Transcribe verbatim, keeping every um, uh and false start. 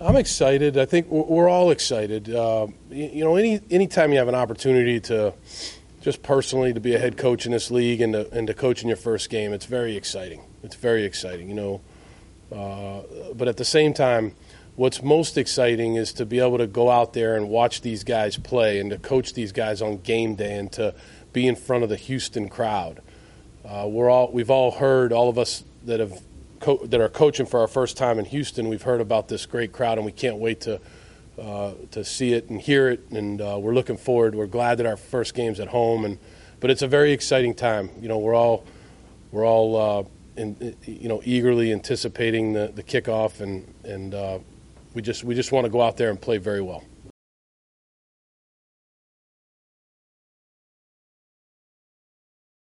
I'm excited. I think we're all excited. Uh, you know, any anytime you have an opportunity to just personally to be a head coach in this league and to, and to coach in your first game, it's very exciting. It's very exciting, you know. Uh, but at the same time, what's most exciting is to be able to go out there and watch these guys play and to coach these guys on game day and to be in front of the Houston crowd. Uh, we're all we've all heard, all of us that have co- that are coaching for our first time in Houston, we've heard about this great crowd, and we can't wait to uh, to see it and hear it. And uh, we're looking forward. We're glad that our first game's at home, and but it's a very exciting time. You know, we're all we're all uh, in, you know eagerly anticipating the, the kickoff, and and uh, we just we just want to go out there and play very well.